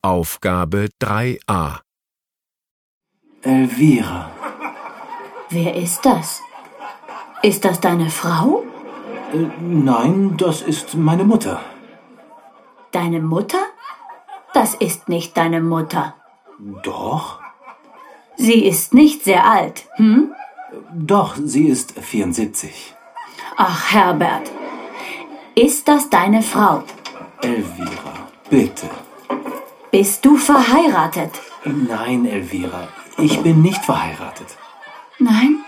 Aufgabe 3a. Elvira. Wer ist das? Ist das deine Frau? Nein, das ist meine Mutter. Deine Mutter? Das ist nicht deine Mutter. Doch? Sie ist nicht sehr alt, hm? Doch, sie ist 74. Ach, Herbert. Ist das deine Frau? Elvira, bitte. Bist du verheiratet? Nein, Elvira, ich bin nicht verheiratet. Nein?